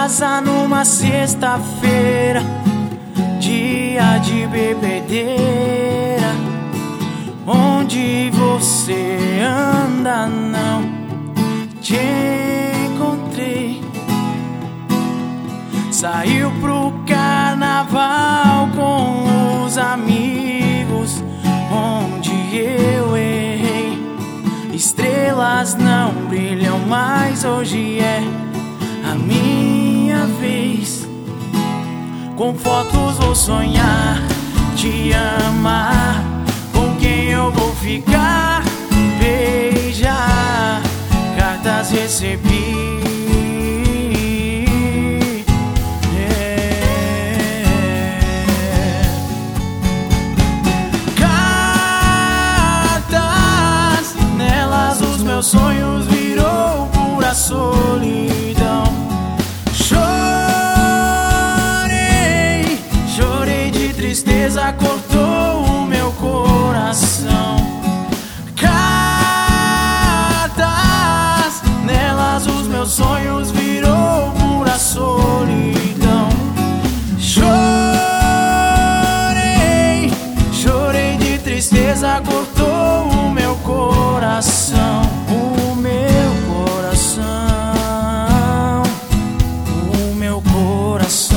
casa numa sexta-feira, dia de bebedeira. Onde você anda, não te encontrei. Saiu pro carnaval com os amigos, onde eu errei. Estrelas não brilham mais, hoje é a minha vez. Com fotos vou sonhar, te amar, com quem eu vou ficar, beijar. Cartas recebi, cartas, nelas os meus sonhos virou pura solidão. Chorei, chorei de tristeza, cortou o meu coração. Cartas, nelas os meus sonhos virou pura solidão. Chorei, chorei de tristeza, cortou o meu coração. O meu coração, o meu coração.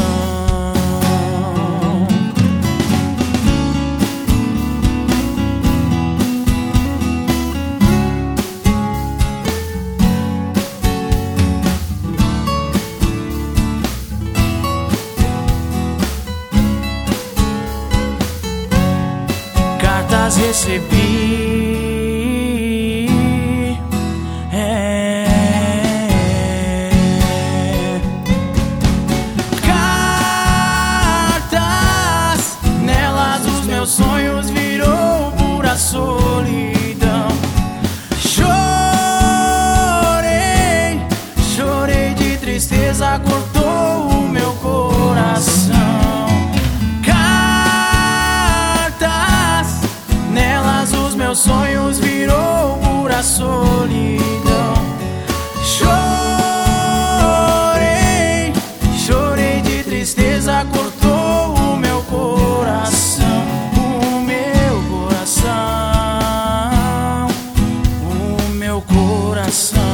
Cartas recebi, cartas, nelas os meus sonhos virou pura solidão. Chorei, chorei de tristeza, cortou o meu coração. Meus sonhos virou pura solidão. Chorei, chorei de tristeza, cortou o meu coração. O meu coração, o meu coração.